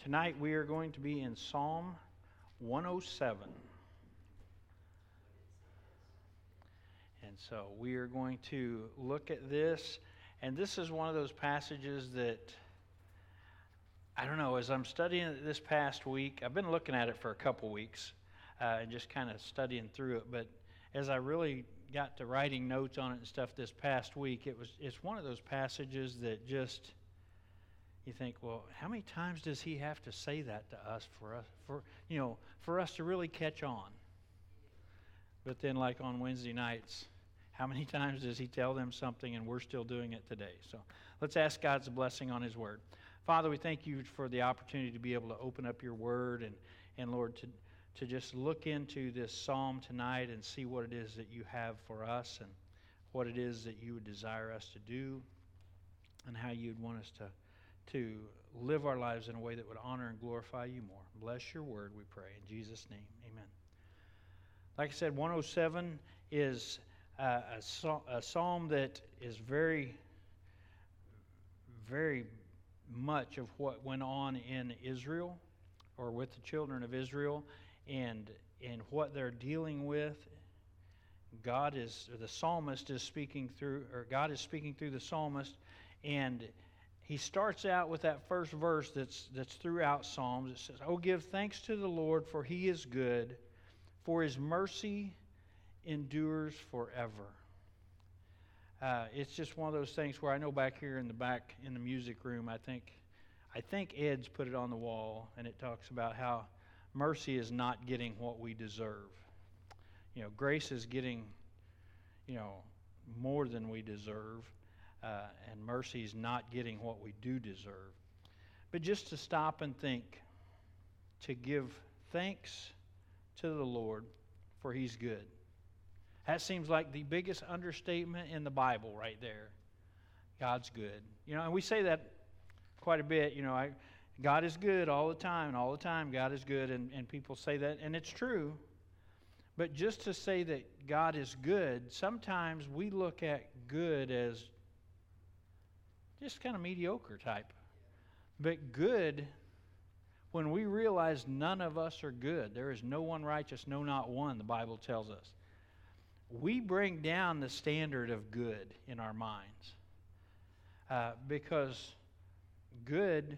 Tonight we are going to be in Psalm 107. And so we are going to look at this. And this is one of those passages that, I don't know, as I'm studying it this past week, I've been looking at it for a couple weeks and just kind of studying through it. But as I really got to writing notes on it and stuff this past week, it's one of those passages that just, you think, well, how many times does he have to say that to us for us to really catch on? But then, like on Wednesday nights, how many times does he tell them something and we're still doing it today? So let's ask God's blessing on his word. Father, we thank you for the opportunity to be able to open up your word and Lord, to just look into this psalm tonight and see what it is that you have for us and what it is that you would desire us to do and how you'd want us to live our lives in a way that would honor and glorify you more. Bless your word, we pray. In Jesus' name, amen. Like I said, 107 is a psalm that is very, very much of what went on in Israel or with the children of Israel and what they're dealing with. God is speaking through the psalmist, and he starts out with that first verse that's throughout Psalms. It says, "Oh, give thanks to the Lord, for he is good, for his mercy endures forever." It's just one of those things where I know back here in the back in the music room, I think Ed's put it on the wall, and it talks about how mercy is not getting what we deserve. Grace is getting, more than we deserve. And mercy is not getting what we do deserve. But just to stop and think, to give thanks to the Lord, for he's good. That seems like the biggest understatement in the Bible right there. God's good. And we say that quite a bit. God is good all the time, and all the time God is good, and people say that, and it's true. But just to say that God is good, sometimes we look at good as just kind of mediocre type. But good, when we realize none of us are good, there is no one righteous, no, not one, the Bible tells us. We bring down the standard of good in our minds. Because good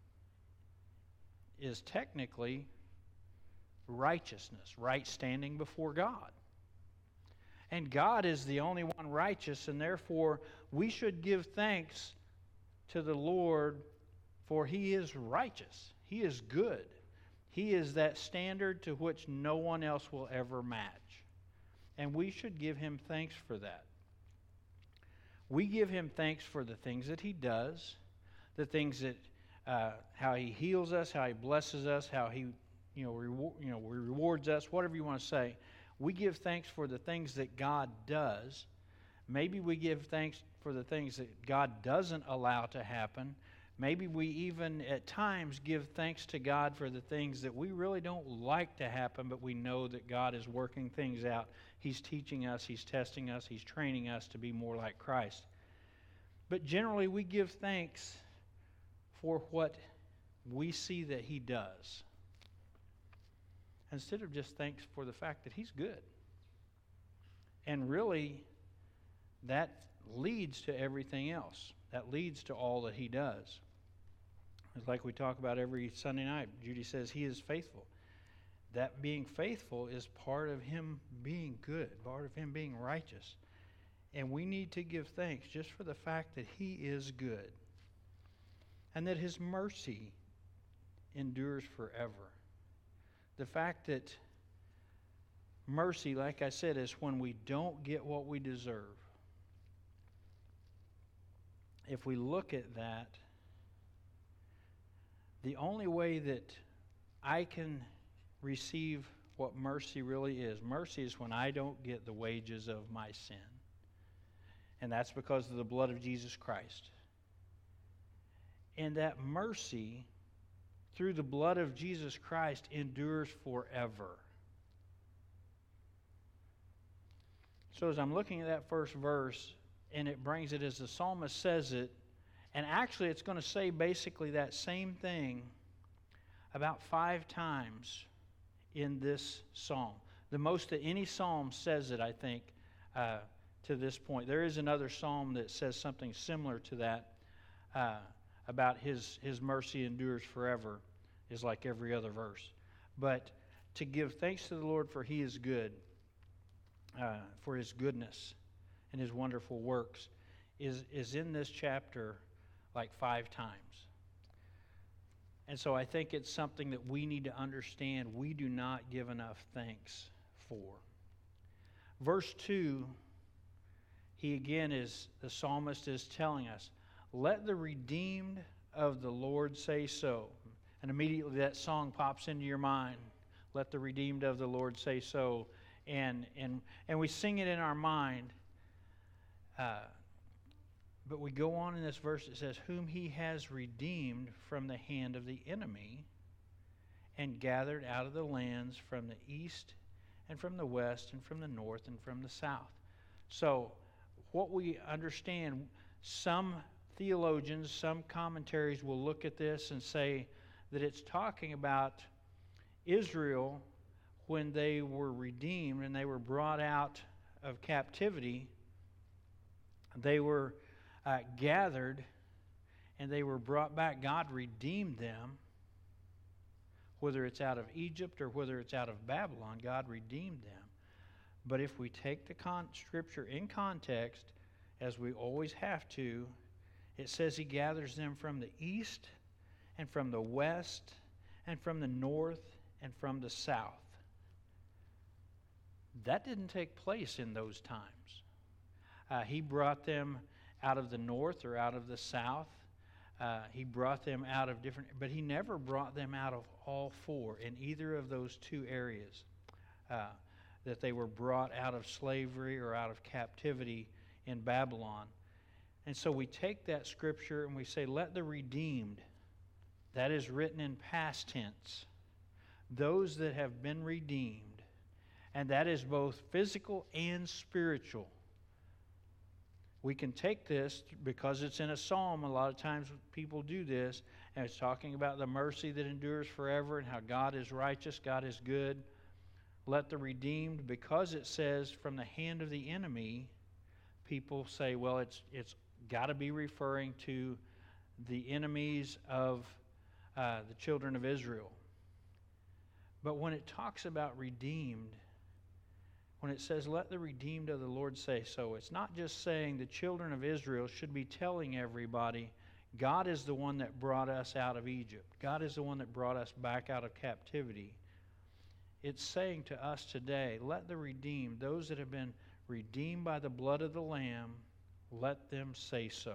is technically righteousness, right standing before God. And God is the only one righteous, and therefore we should give thanks to the Lord, for he is righteous. He is good. He is that standard to which no one else will ever match. And we should give him thanks for that. We give him thanks for the things that he does, the things that, how he heals us, how he blesses us, how he rewards us, whatever you want to say. We give thanks for the things that God does. Maybe we give thanks for the things that God doesn't allow to happen. Maybe we even at times give thanks to God for the things that we really don't like to happen, but we know that God is working things out. He's teaching us, he's testing us, he's training us to be more like Christ. But generally we give thanks for what we see that he does, instead of just thanks for the fact that he's good. And really, that leads to everything else. That leads to all that he does. It's like we talk about every Sunday night. Judy says he is faithful. That being faithful is part of him being good, part of him being righteous. And we need to give thanks just for the fact that he is good and that his mercy endures forever. The fact that mercy, like I said, is when we don't get what we deserve. If we look at that, the only way that I can receive what mercy really is when I don't get the wages of my sin. And that's because of the blood of Jesus Christ. And that mercy, through the blood of Jesus Christ, endures forever. So as I'm looking at that first verse, and it brings it as the psalmist says it, and actually it's going to say basically that same thing about 5 times in this psalm. The most that any psalm says it, I think, to this point. There is another psalm that says something similar to that, about his mercy endures forever, is like every other verse. But to give thanks to the Lord for He is good, for His goodness and His wonderful works, is in this chapter like 5 times. And so I think it's something that we need to understand we do not give enough thanks for. Verse 2, the psalmist is telling us, let the redeemed of the Lord say so. And immediately that song pops into your mind. Let the redeemed of the Lord say so. And we sing it in our mind. But we go on in this verse, it says, whom He has redeemed from the hand of the enemy and gathered out of the lands from the east and from the west and from the north and from the south. So what we understand, some theologians, some commentaries will look at this and say that it's talking about Israel when they were redeemed and they were brought out of captivity. They were gathered and they were brought back. God redeemed them, whether it's out of Egypt or whether it's out of Babylon. God redeemed them. But if we take the Scripture in context, as we always have to, it says He gathers them from the east and from the west and from the north and from the south. That didn't take place in those times. He brought them out of the north or out of the south. He brought them out of different, but He never brought them out of all 4 in either of those 2 areas, that they were brought out of slavery or out of captivity in Babylon. And so we take that Scripture and we say, let the redeemed, that is written in past tense, those that have been redeemed, and that is both physical and spiritual. We can take this, because it's in a psalm, a lot of times people do this, and it's talking about the mercy that endures forever and how God is righteous, God is good. Let the redeemed, because it says from the hand of the enemy, people say, well, it's got to be referring to the enemies of the children of Israel. But when it talks about redeemed, when it says, let the redeemed of the Lord say so, it's not just saying the children of Israel should be telling everybody, God is the one that brought us out of Egypt. God is the one that brought us back out of captivity. It's saying to us today, let the redeemed, those that have been redeemed by the blood of the Lamb, let them say so.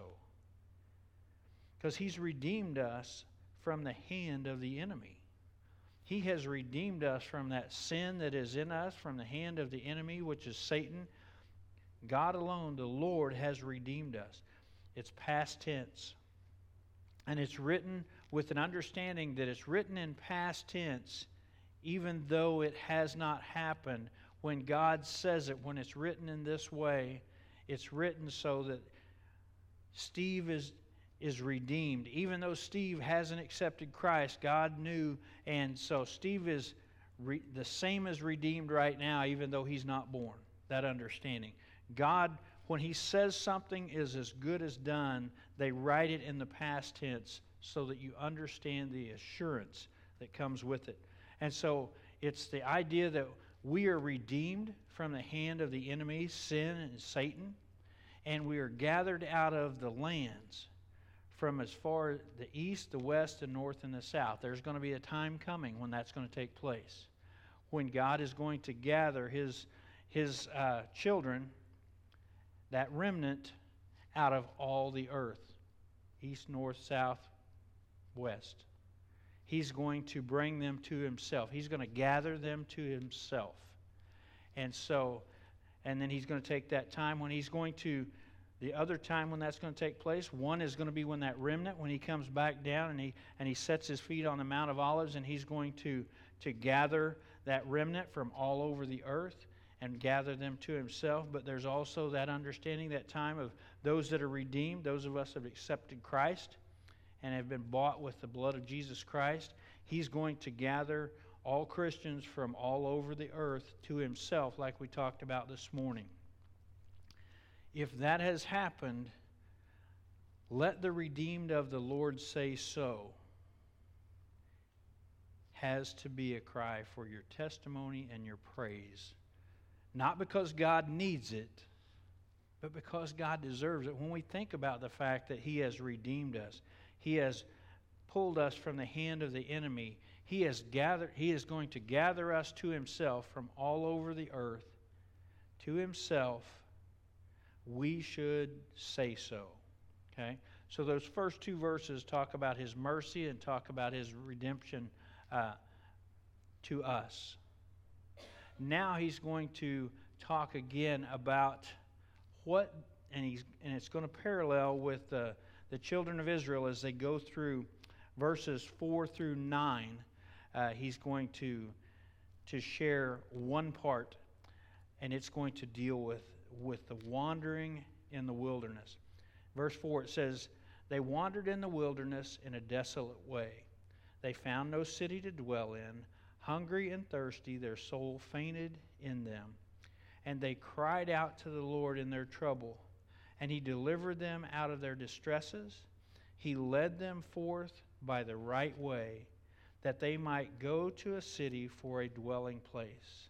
Because He's redeemed us from the hand of the enemy. He has redeemed us from that sin that is in us, from the hand of the enemy, which is Satan. God alone, the Lord, has redeemed us. It's past tense. And it's written with an understanding that it's written in past tense, even though it has not happened. When God says it, when it's written in this way, it's written so that Steve is redeemed. Even though Steve hasn't accepted Christ, God knew, and so Steve is the same as redeemed right now, even though he's not born. That understanding. God, when He says something is as good as done, they write it in the past tense so that you understand the assurance that comes with it. And so it's the idea that we are redeemed from the hand of the enemy, sin and Satan, and we are gathered out of the lands from as far the east, the west, the north, and the south. There's going to be a time coming when that's going to take place, when God is going to gather His children, that remnant, out of all the earth, east, north, south, west. He's going to bring them to Himself. He's going to gather them to Himself. And then He's going to take that time when He's going to, the other time when that's going to take place, one is going to be when that remnant, when He comes back down and he sets His feet on the Mount of Olives, and He's going to gather that remnant from all over the earth and gather them to Himself. But there's also that understanding, that time of those that are redeemed, those of us that have accepted Christ and have been bought with the blood of Jesus Christ. He's going to gather all Christians from all over the earth to himself, like we talked about this morning. If that has happened, let the redeemed of the Lord say so. Has to be a cry for your testimony and your praise. Not because God needs it, but because God deserves it. When we think about the fact that He has redeemed us, He has pulled us from the hand of the enemy, He is going to gather us to Himself from all over the earth, to Himself, we should say so. Okay? So those first two verses talk about His mercy and talk about His redemption to us. Now He's going to talk again about what, and it's going to parallel with the children of Israel as they go through verses 4 through 9. He's going to share one part, and it's going to deal with the wandering in the wilderness. Verse 4, it says, "They wandered in the wilderness in a desolate way. They found no city to dwell in. Hungry and thirsty, their soul fainted in them. And they cried out to the Lord in their trouble, and He delivered them out of their distresses. He led them forth by the right way, that they might go to a city for a dwelling place."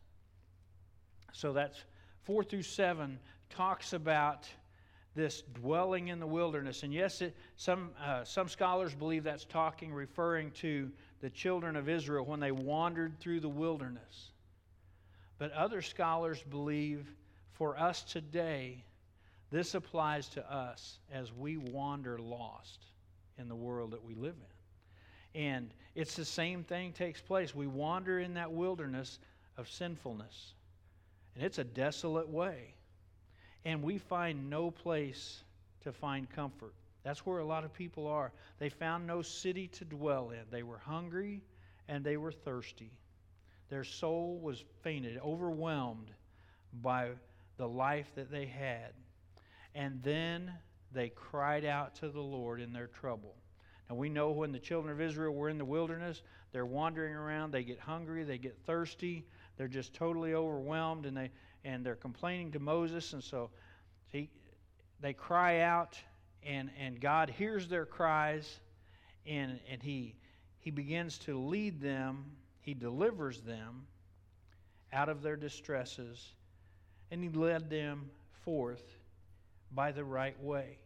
So that's 4 through 7 talks about this dwelling in the wilderness. And yes, some scholars believe that's referring to the children of Israel when they wandered through the wilderness. But other scholars believe for us today, this applies to us as we wander lost in the world that we live in. And it's the same thing takes place. We wander in that wilderness of sinfulness. And it's a desolate way. And we find no place to find comfort. That's where a lot of people are. They found no city to dwell in. They were hungry and they were thirsty. Their soul was fainted, overwhelmed by the life that they had. And then they cried out to the Lord in their trouble. Now we know when the children of Israel were in the wilderness, they're wandering around, they get hungry, they get thirsty, they're just totally overwhelmed, and they're complaining to Moses, and so they cry out, and God hears their cries, and He begins to lead them. He delivers them out of their distresses, and He led them forth by the right way,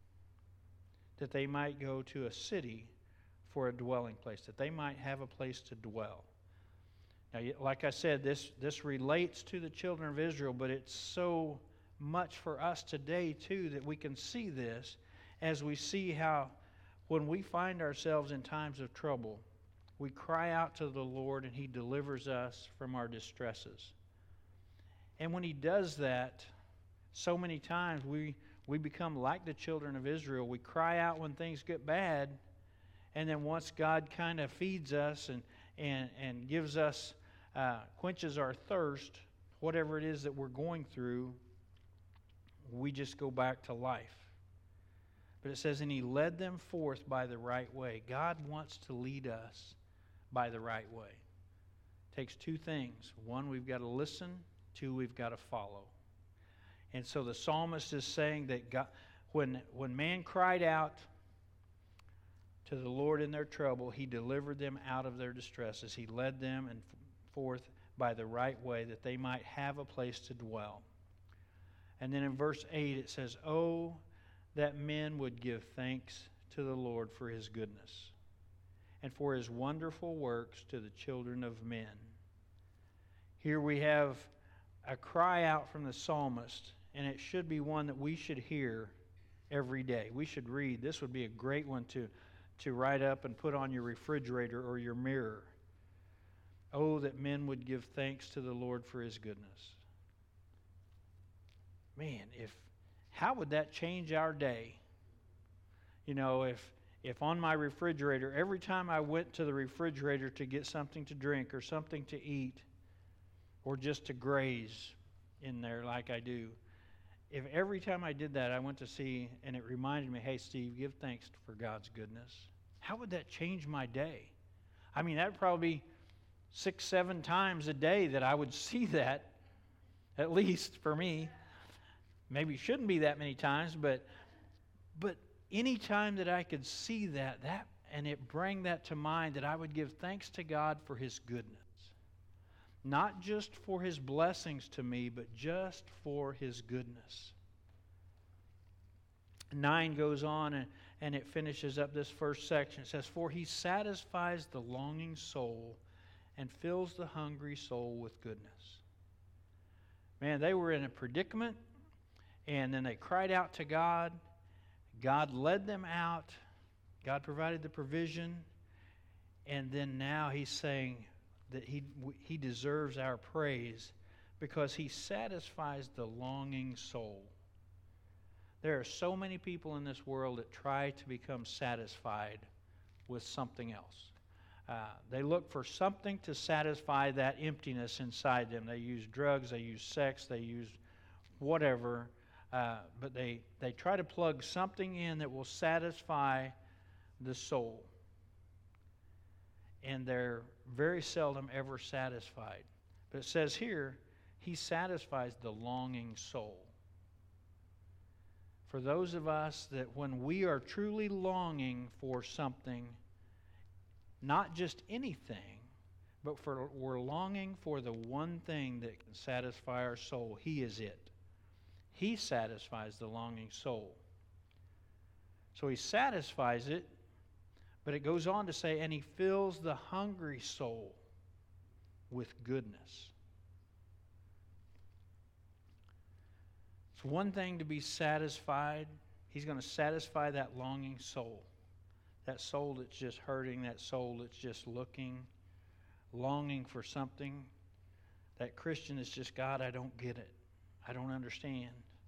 that they might go to a city for a dwelling place, that they might have a place to dwell. Now, like I said, this relates to the children of Israel, but it's so much for us today, too, that we can see this as we see how when we find ourselves in times of trouble, we cry out to the Lord and He delivers us from our distresses. And when He does that, so many times we become like the children of Israel. We cry out when things get bad, and then once God kind of feeds us and gives us quenches our thirst, whatever it is that we're going through, we just go back to life. But it says, and He led them forth by the right way. God wants to lead us by the right way. It takes two things. One, we've got to listen. Two, we've got to follow. And so the psalmist is saying that God, when man cried out to the Lord in their trouble, He delivered them out of their distresses. He led them forth by the right way, that they might have a place to dwell. And then in verse 8 it says, "Oh, that men would give thanks to the Lord for His goodness, and for His wonderful works to the children of men." Here we have a cry out from the psalmist, and it should be one that we should hear every day. We should read. This would be a great one to write up and put on your refrigerator or your mirror. Oh, that men would give thanks to the Lord for His goodness. Man, how would that change our day? You know, if on my refrigerator, every time I went to the refrigerator to get something to drink or something to eat, or just to graze in there like I do, if every time I did that I went to see, and it reminded me, hey Steve, give thanks for God's goodness, how would that change my day? I mean, that would probably be 6, 7 times a day that I would see that, at least for me. Maybe it shouldn't be that many times, but any time that I could see that and it bring that to mind, that I would give thanks to God for His goodness. Not just for His blessings to me, but just for His goodness. 9 goes on and it finishes up this first section. It says, "For He satisfies the longing soul and fills the hungry soul with goodness." Man, they were in a predicament, and then they cried out to God. God led them out. God provided the provision. And then now He's saying that He deserves our praise because He satisfies the longing soul. There are so many people in this world that try to become satisfied with something else. They look for something to satisfy that emptiness inside them. They use drugs, they use sex, they use whatever, but they try to plug something in that will satisfy the soul. And they're very seldom ever satisfied. But it says here, He satisfies the longing soul. For those of us that when we are truly longing for something, not just anything, but we're longing for the one thing that can satisfy our soul, He is it. He satisfies the longing soul. So He satisfies it, but it goes on to say, and He fills the hungry soul with goodness. It's one thing to be satisfied. He's going to satisfy that longing soul. That soul that's just hurting, that soul that's just longing for something. That Christian is just, God, I don't get it. I don't understand.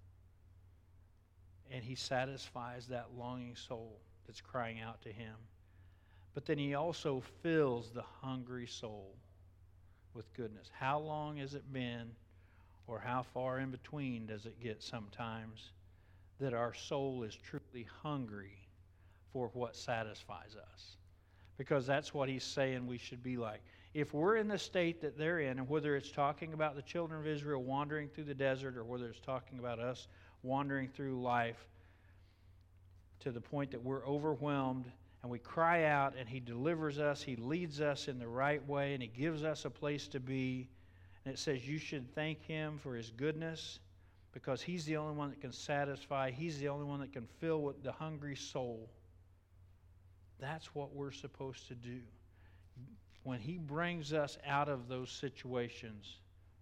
And He satisfies that longing soul that's crying out to Him. But then He also fills the hungry soul with goodness. How long has it been, or how far in between does it get sometimes, that our soul is truly hungry for what satisfies us? Because that's what He's saying we should be like. If we're in the state that they're in, and whether it's talking about the children of Israel wandering through the desert, or whether it's talking about us wandering through life to the point that we're overwhelmed and we cry out and He delivers us, He leads us in the right way, and He gives us a place to be. And it says you should thank Him for His goodness, because He's the only one that can satisfy. He's the only one that can fill with the hungry soul. That's what we're supposed to do. When He brings us out of those situations,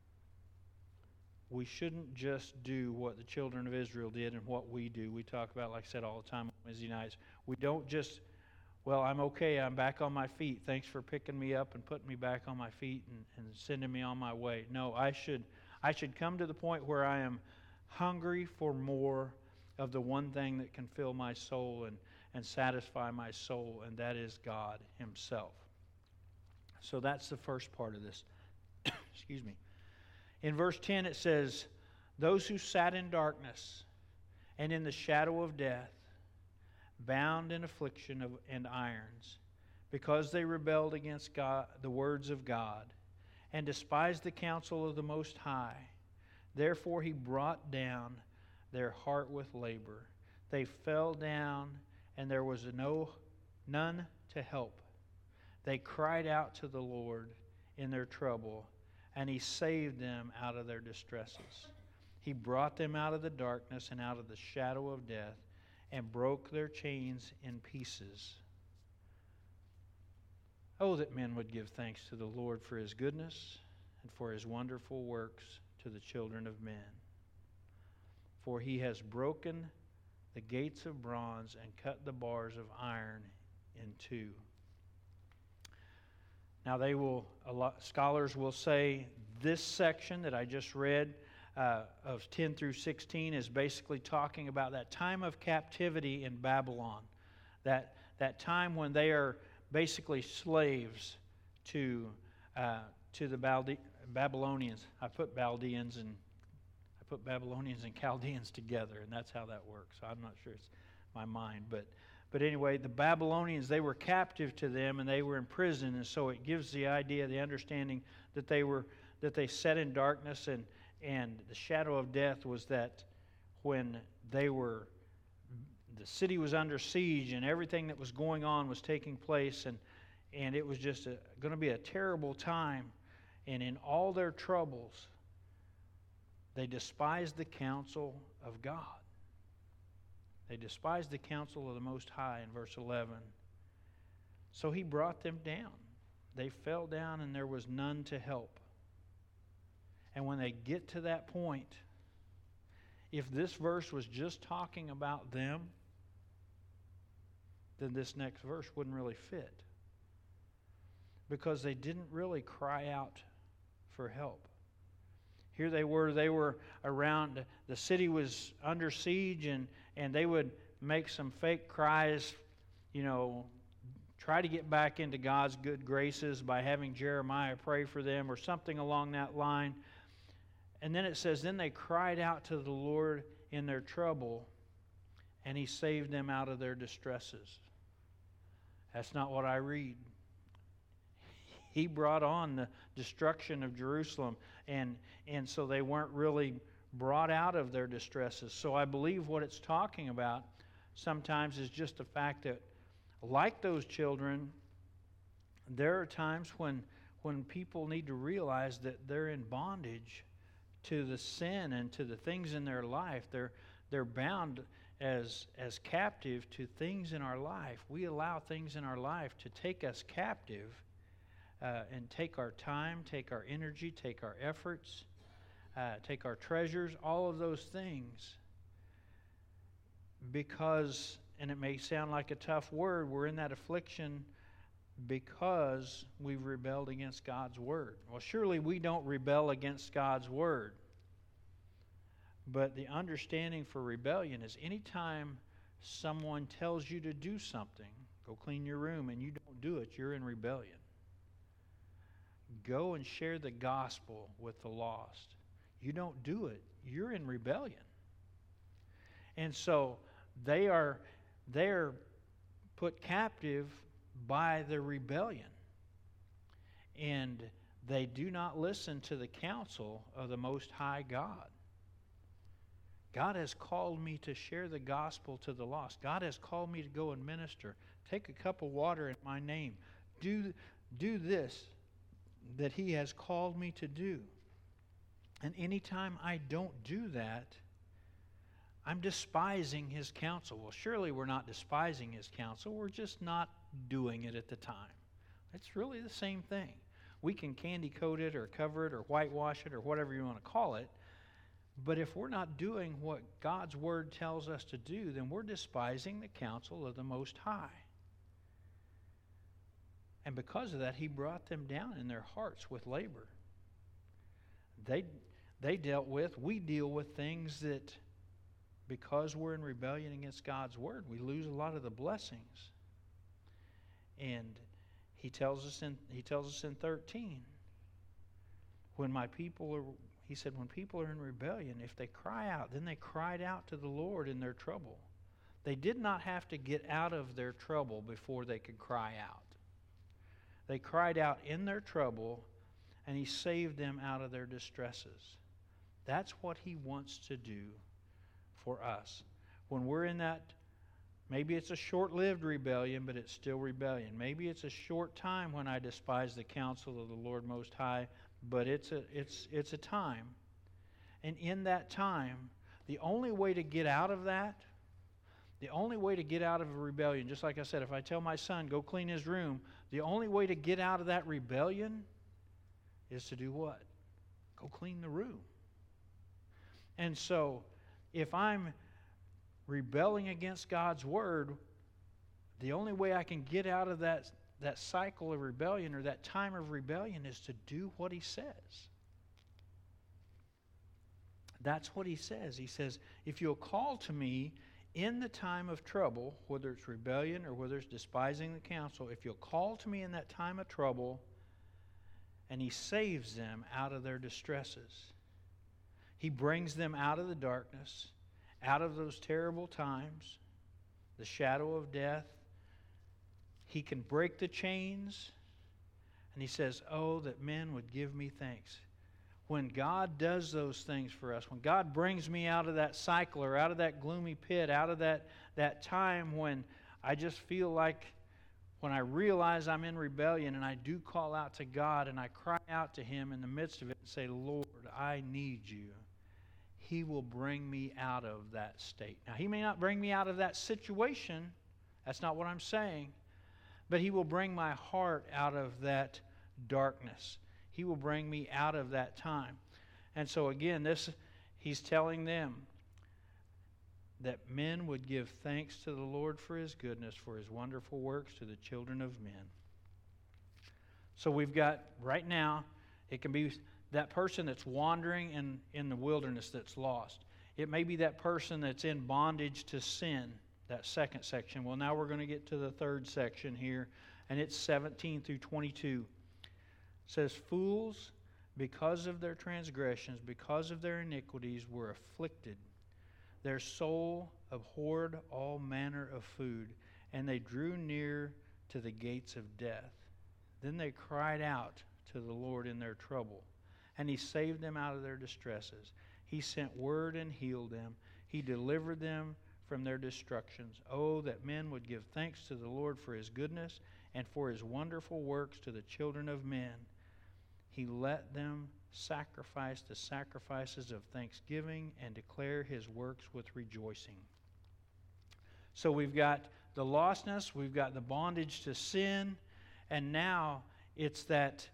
we shouldn't just do what the children of Israel did and what we do. We talk about, like I said, all the time on Wednesday nights. We don't just, well, I'm okay, I'm back on my feet. Thanks for picking me up and putting me back on my feet and sending me on my way. No, I should come to the point where I am hungry for more of the one thing that can fill my soul and satisfy my soul, and that is God Himself. So that's the first part of this. Excuse me. In verse 10 it says, "Those who sat in darkness and in the shadow of death, bound in affliction and irons, because they rebelled against God, the words of God, and despised the counsel of the Most High. Therefore He brought down their heart with labor. They fell down, and there was none to help. They cried out to the Lord in their trouble, and He saved them out of their distresses. He brought them out of the darkness and out of the shadow of death, and broke their chains in pieces. Oh, that men would give thanks to the Lord for His goodness and for His wonderful works to the children of men. For He has broken the gates of bronze and cut the bars of iron in two." Now scholars will say this section that I just read of 10 through 16 is basically talking about that time of captivity in Babylon. That time when they are basically slaves to the Babylonians. I put Babylonians and Chaldeans together, and that's how that works. So I'm not sure it's my mind, but But anyway, the Babylonians, they were captive to them and they were in prison. And so it gives the idea, the understanding that they sat in darkness, and the shadow of death was that when the city was under siege and everything that was going on was taking place, and it was just going to be a terrible time. And in all their troubles, they despised the counsel of God. They despised the counsel of the Most High in verse 11. So He brought them down. They fell down and there was none to help. And when they get to that point, if this verse was just talking about them, then this next verse wouldn't really fit. Because they didn't really cry out for help. Here they were around, the city was under siege, and they would make some fake cries, try to get back into God's good graces by having Jeremiah pray for them or something along that line. And then it says, then they cried out to the Lord in their trouble, and He saved them out of their distresses. That's not what I read. He brought on the destruction of Jerusalem, and so they weren't really brought out of their distresses. So I believe what it's talking about sometimes is just the fact that, like those children, there are times when people need to realize that they're in bondage to the sin and to the things in their life. They're bound as captive to things in our life. We allow things in our life to take us captive. And take our time, take our energy, take our efforts, take our treasures, all of those things. Because, and it may sound like a tough word, we're in that affliction because we've rebelled against God's Word. Well, surely we don't rebel against God's Word. But the understanding for rebellion is anytime someone tells you to do something, go clean your room, and you don't do it, you're in rebellion. Go and share the gospel with the lost. You don't do it, you're in rebellion. And so they are put captive by the rebellion. And they do not listen to the counsel of the Most High God. God has called me to share the gospel to the lost. God has called me to go and minister. Take a cup of water in my name. Do this that He has called me to do. And anytime I don't do that, I'm despising His counsel. Well, surely we're not despising His counsel. We're just not doing it at the time. It's really the same thing. We can candy coat it or cover it or whitewash it or whatever you want to call it. But if we're not doing what God's Word tells us to do, then we're despising the counsel of the Most High. And because of that, He brought them down in their hearts with labor. We deal with things that, because we're in rebellion against God's Word, we lose a lot of the blessings. And He tells us in 13, He said, when people are in rebellion, if they cry out, then they cried out to the Lord in their trouble. They did not have to get out of their trouble before they could cry out. They cried out in their trouble, and He saved them out of their distresses. That's what He wants to do for us. When we're in that, maybe it's a short-lived rebellion, but it's still rebellion. Maybe it's a short time when I despise the counsel of the Lord Most High, but it's a time. And in that time, the only way to get out of that, the only way to get out of a rebellion, just like I said, if I tell my son, go clean his room, the only way to get out of that rebellion is to do what? Go clean the room. And so, if I'm rebelling against God's Word, the only way I can get out of that cycle of rebellion or that time of rebellion is to do what He says. That's what He says. He says, if you'll call to me in the time of trouble, whether it's rebellion or whether it's despising the counsel, if you'll call to me in that time of trouble, and He saves them out of their distresses. He brings them out of the darkness, out of those terrible times, the shadow of death. He can break the chains. And he says, oh, that men would give me thanks. When God does those things for us, when God brings me out of that cycle or out of that gloomy pit, out of that time when I just feel like, when I realize I'm in rebellion and I do call out to God and I cry out to Him in the midst of it and say, Lord, I need you. He will bring me out of that state. Now, He may not bring me out of that situation. That's not what I'm saying. But He will bring my heart out of that darkness. He will bring me out of that time. And so again, He's telling them that men would give thanks to the Lord for His goodness, for His wonderful works to the children of men. So we've got, right now, it can be that person that's wandering in the wilderness that's lost. It may be that person that's in bondage to sin, that second section. Well, now we're going to get to the third section here, and it's 17 through 22. It says, fools, because of their transgressions, because of their iniquities, were afflicted. Their soul abhorred all manner of food, and they drew near to the gates of death. Then they cried out to the Lord in their trouble, and He saved them out of their distresses. He sent word and healed them. He delivered them from their destructions. Oh, that men would give thanks to the Lord for His goodness and for His wonderful works to the children of men. He let them sacrifice the sacrifices of thanksgiving and declare His works with rejoicing. So we've got the lostness, we've got the bondage to sin, and now it's that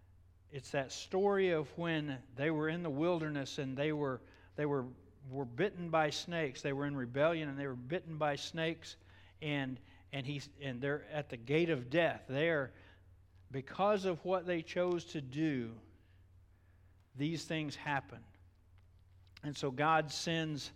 story of when they were in the wilderness and they were bitten by snakes. They were in rebellion and they were bitten by snakes, and they're at the gate of death. There, because of what they chose to do, these things happen. And so God sends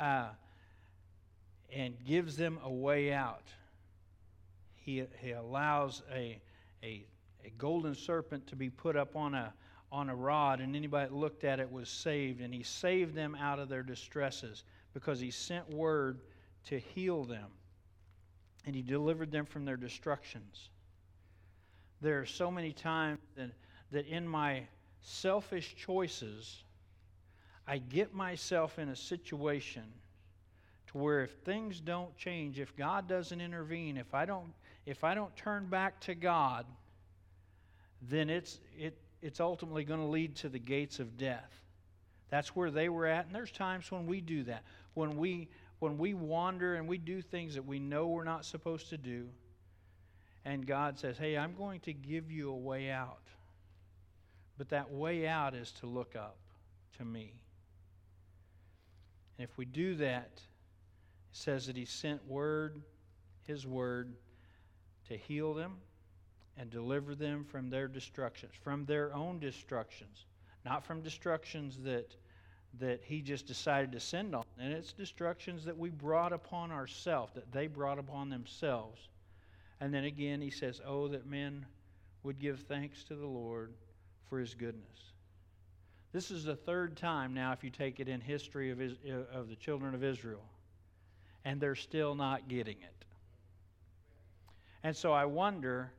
and gives them a way out. He allows a golden serpent to be put up on a rod, and anybody that looked at it was saved. And He saved them out of their distresses because He sent word to heal them, and He delivered them from their destructions. There are so many times that in my selfish choices, I get myself in a situation to where if things don't change, if God doesn't intervene, if I don't turn back to God, then it's ultimately going to lead to the gates of death. That's where they were at, and there's times when we do that. When we wander and we do things that we know we're not supposed to do, and God says, hey, I'm going to give you a way out. But that way out is to look up to me. And if we do that, it says that He sent His word, to heal them and deliver them from their destructions, from their own destructions, not from destructions that He just decided to send on. And it's destructions that we brought upon ourselves, that they brought upon themselves. And then again, He says, oh, that men would give thanks to the Lord for His goodness. This is the third time now, if you take it in history of the children of Israel, and they're still not getting it. And so I wonder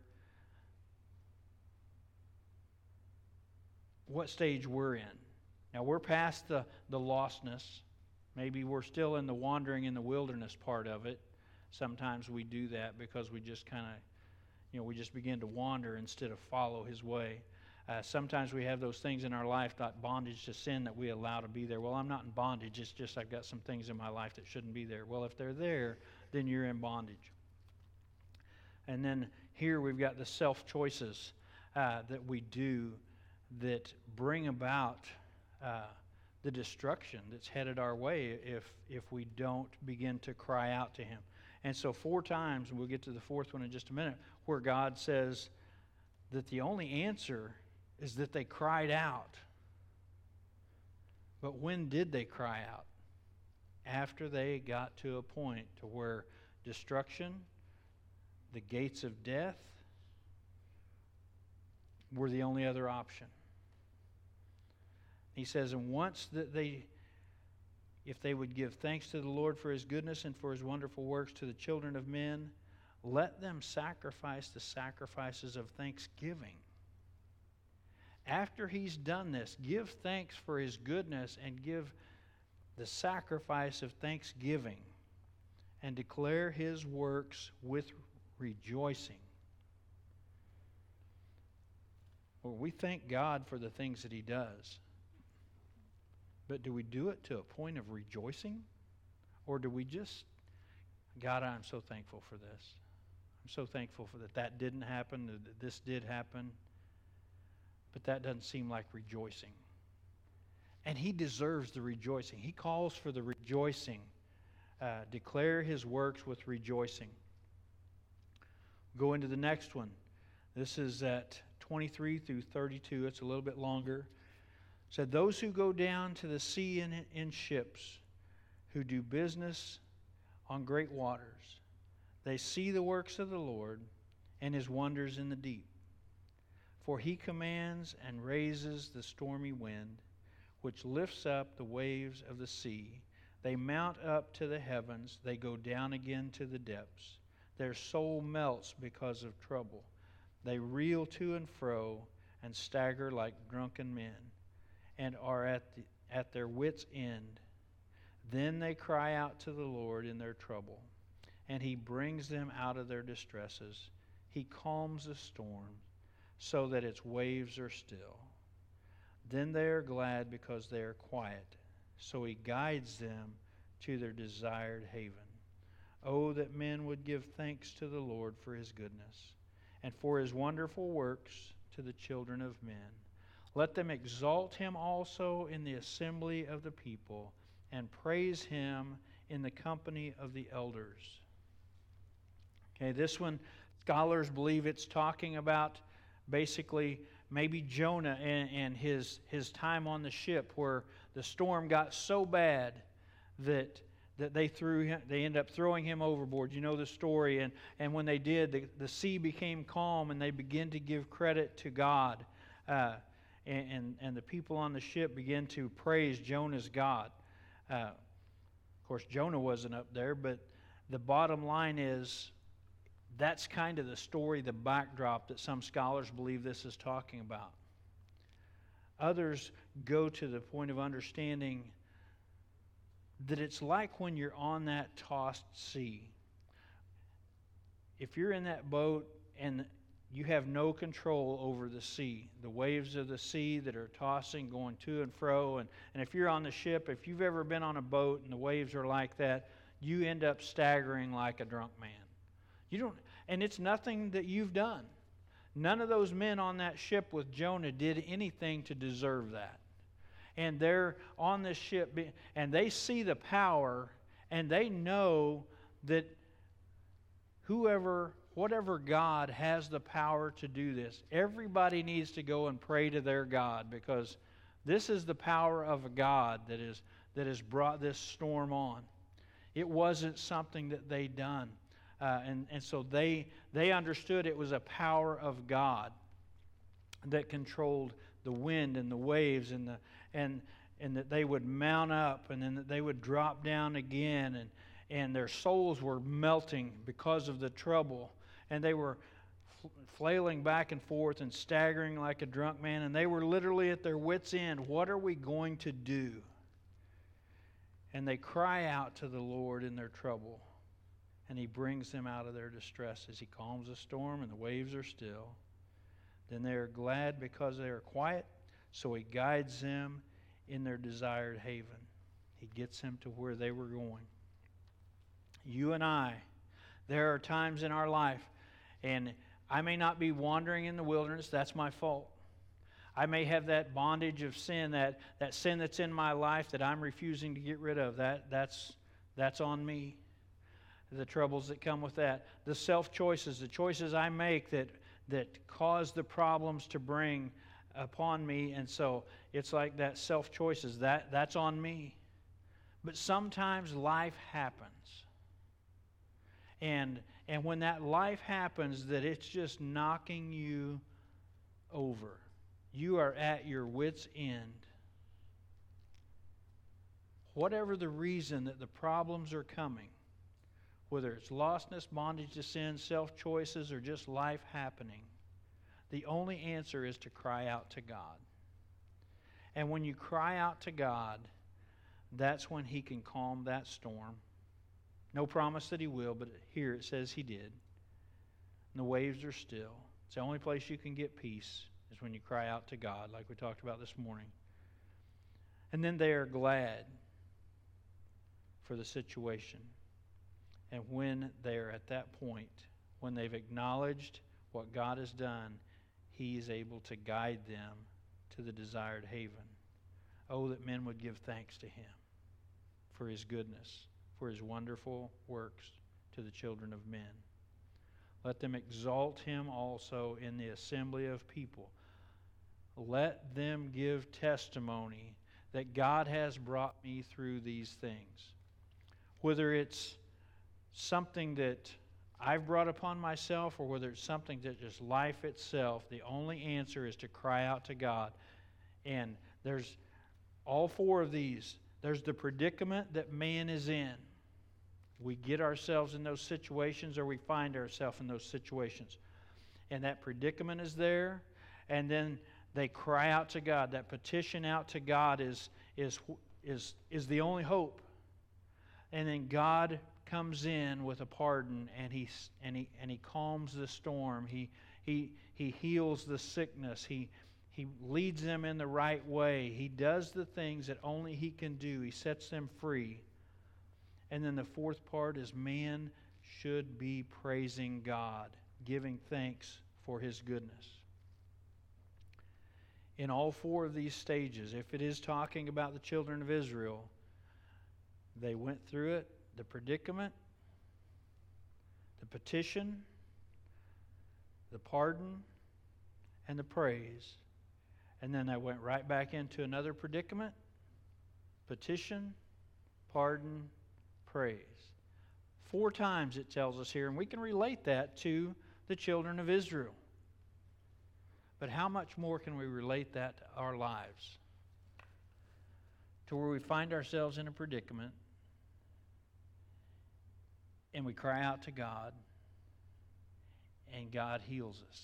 what stage we're in. Now we're past the lostness. Maybe we're still in the wandering in the wilderness part of it. Sometimes we do that because we just kind of, we just begin to wander instead of follow His way. Sometimes we have those things in our life, that bondage to sin, that we allow to be there. Well, I'm not in bondage. It's just I've got some things in my life that shouldn't be there. Well, if they're there, then you're in bondage. And then here we've got the self-choices that we do that bring about the destruction that's headed our way if we don't begin to cry out to Him. And so 4 times, and we'll get to the fourth one in just a minute, where God says that the only answer is that they cried out. But when did they cry out? After they got to a point to where destruction, the gates of death, were the only other option. He says, and once that if they would give thanks to the Lord for His goodness and for His wonderful works to the children of men, let them sacrifice the sacrifices of thanksgiving. After He's done this, give thanks for His goodness and give the sacrifice of thanksgiving and declare His works with rejoicing. Well, we thank God for the things that He does. But do we do it to a point of rejoicing? Or do we just, God, I'm so thankful for this. I'm so thankful for that didn't happen, that this did happen. But that doesn't seem like rejoicing. And He deserves the rejoicing. He calls for the rejoicing. Declare His works with rejoicing. Go into the next one. This is at 23 through 32. It's a little bit longer. It said, those who go down to the sea in ships, who do business on great waters, they see the works of the Lord and His wonders in the deep. For He commands and raises the stormy wind, which lifts up the waves of the sea. They mount up to the heavens. They go down again to the depths. Their soul melts because of trouble. They reel to and fro and stagger like drunken men and are at their wits' end. Then they cry out to the Lord in their trouble, and He brings them out of their distresses. He calms the storm so that its waves are still. Then they are glad because they are quiet, so He guides them to their desired haven. Oh, that men would give thanks to the Lord for His goodness and for His wonderful works to the children of men. Let them exalt Him also in the assembly of the people and praise Him in the company of the elders. Okay, this one, scholars believe it's talking about basically maybe Jonah and his time on the ship, where the storm got so bad that they ended up throwing him overboard. You know the story. And when they did, the sea became calm, and they began to give credit to God. And the people on the ship began to praise Jonah's God. Of course, Jonah wasn't up there, but the bottom line is that's kind of the story, the backdrop that some scholars believe this is talking about. Others go to the point of understanding that it's like when you're on that tossed sea. If you're in that boat and you have no control over the sea, the waves of the sea that are tossing, going to and fro, and if you're on the ship, if you've ever been on a boat and the waves are like that, you end up staggering like a drunk man. And it's nothing that you've done. None of those men on that ship with Jonah did anything to deserve that. And they're on this ship, and they see the power, and they know that whatever God has the power to do this. Everybody needs to go and pray to their God, because this is the power of a God that has brought this storm on. It wasn't something that they'd done. And so they understood it was a power of God that controlled the wind and the waves, and that they would mount up, and then that they would drop down again, and their souls were melting because of the trouble, and they were flailing back and forth and staggering like a drunk man, and they were literally at their wits' end. What are we going to do? And they cry out to the Lord in their trouble, and He brings them out of their distresses. He calms the storm, and the waves are still. Then they are glad because they are quiet, so He guides them in their desired haven. He gets them to where they were going. You and I, there are times in our life, and I may not be wandering in the wilderness. That's my fault. I may have that bondage of sin, that sin that's in my life that I'm refusing to get rid of. That's on me. The troubles that come with that. The self-choices, the choices I make that cause the problems to bring upon me. And so it's like that self-choices, that's on me. But sometimes life happens. And when that life happens, that it's just knocking you over. You are at your wits' end. whatever the reason that the problems are coming, whether it's lostness, bondage to sin, self-choices, or just life happening, the only answer is to cry out to God. And when you cry out to God, that's when He can calm that storm. No promise that He will, but here it says He did. And the waves are still. It's the only place you can get peace is when you cry out to God, like we talked about this morning. And then they are glad for the situation. And when they are at that point, when they've acknowledged what God has done, He is able to guide them to the desired haven. Oh, that men would give thanks to Him for His goodness, for His wonderful works to the children of men. Let them exalt Him also in the assembly of people. Let them give testimony that God has brought me through these things. Whether it's something that I've brought upon myself or whether it's something that just life itself, the only answer is to cry out to God. And there's all four of these. There's the predicament that man is in. We get ourselves in those situations or we find ourselves in those situations. And that predicament is there. And then they cry out to God. That petition out to God is the only hope. And then God comes in with a pardon, and he calms the storm. He heals the sickness. He leads them in the right way. He does the things that only He can do. He sets them free. And then the fourth part is man should be praising God, giving thanks for His goodness. In all four of these stages, if it is talking about the children of Israel, they went through it, the predicament, the petition, the pardon, and the praise. And then they went right back into another predicament, petition, pardon, praise. 4 times it tells us here, and we can relate that to the children of Israel. But how much more can we relate that to our lives? To where we find ourselves in a predicament, and we cry out to God, and God heals us.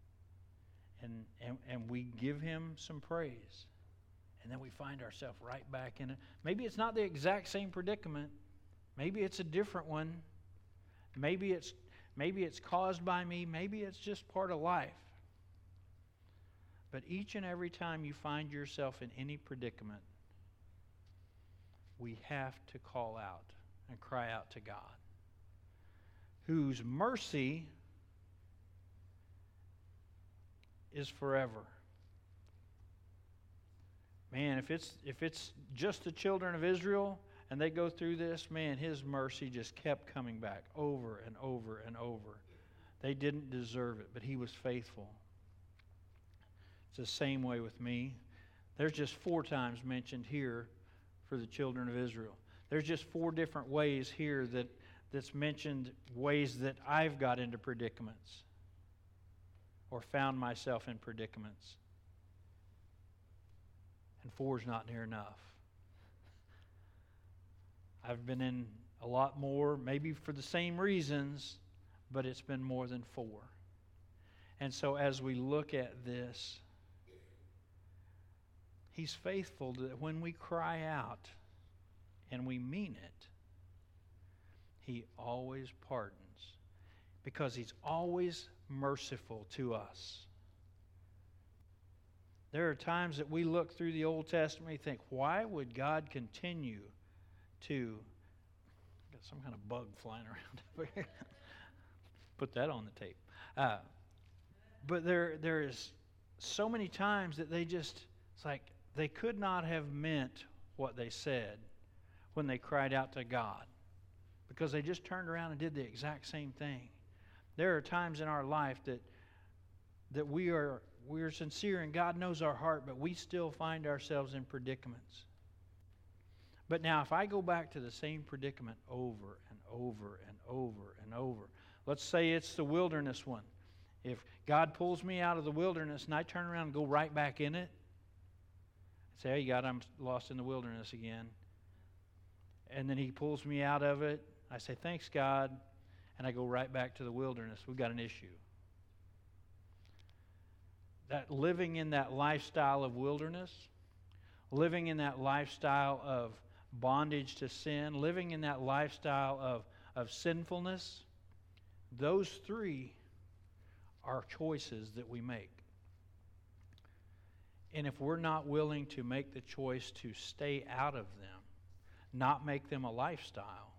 And we give Him some praise. And then we find ourselves right back in it. Maybe it's not the exact same predicament. Maybe it's a different one. Maybe it's caused by me. Maybe it's just part of life. But each and every time you find yourself in any predicament, we have to call out and cry out to God, whose mercy is forever. Man, if it's just the children of Israel and they go through this, man, His mercy just kept coming back over and over and over. They didn't deserve it, but He was faithful. It's the same way with me. There's just 4 times mentioned here for the children of Israel. There's just 4 different ways here that's mentioned, ways that I've got into predicaments or found myself in predicaments. And 4 is not near enough. I've been in a lot more, maybe for the same reasons, but it's been more than 4. And so as we look at this, He's faithful that when we cry out and we mean it, He always pardons because He's always merciful to us. There are times that we look through the Old Testament and think, why would God continue to... Got some kind of bug flying around over here. Put that on the tape. But there is so many times that it's like they could not have meant what they said when they cried out to God, because they just turned around and did the exact same thing. There are times in our life that we're sincere and God knows our heart, but we still find ourselves in predicaments. But now if I go back to the same predicament over and over and over and over, let's say it's the wilderness one. If God pulls me out of the wilderness and I turn around and go right back in it, say, hey God, I'm lost in the wilderness again. and then He pulls me out of it. I say, thanks, God, and I go right back to the wilderness. We've got an issue. That living in that lifestyle of wilderness, living in that lifestyle of bondage to sin, living in that lifestyle of sinfulness, those three are choices that we make. And if we're not willing to make the choice to stay out of them, not make them a lifestyle,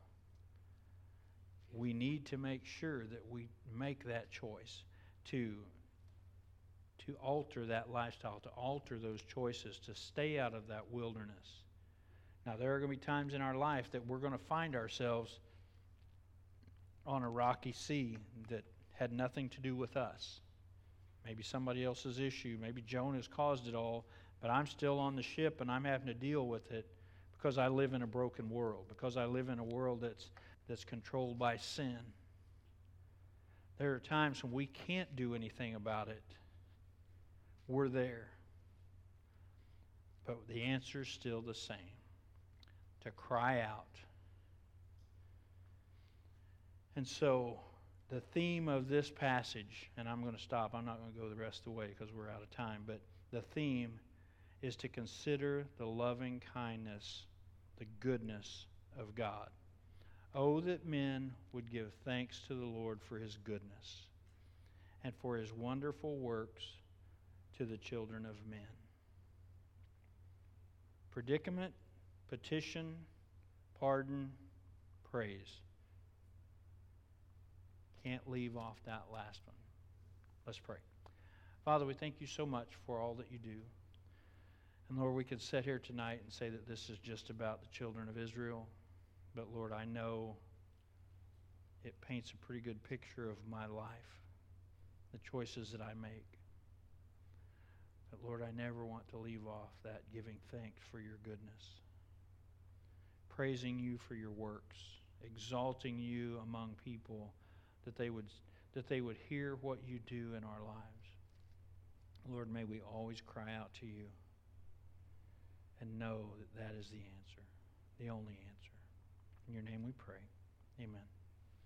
we need to make sure that we make that choice to alter that lifestyle, to alter those choices, to stay out of that wilderness. Now, there are going to be times in our life that we're going to find ourselves on a rocky sea that had nothing to do with us. Maybe somebody else's issue. Maybe Jonah's caused it all, but I'm still on the ship and I'm having to deal with it because I live in a broken world, because I live in a world that's controlled by sin. There are times when we can't do anything about it. We're there. But the answer is still the same. To cry out. And so, the theme of this passage, and I'm going to stop. I'm not going to go the rest of the way because we're out of time. But the theme is to consider the loving kindness, the goodness of God. Oh, that men would give thanks to the Lord for His goodness and for His wonderful works to the children of men. Predicament, petition, pardon, praise. Can't leave off that last one. Let's pray. Father, we thank You so much for all that You do. And Lord, we could sit here tonight and say that this is just about the children of Israel. But Lord, I know it paints a pretty good picture of my life, the choices that I make. But Lord, I never want to leave off that giving thanks for Your goodness, praising You for Your works, exalting You among people, that they would hear what You do in our lives. Lord, may we always cry out to You and know that that is the answer, the only answer. In Your name we pray. Amen.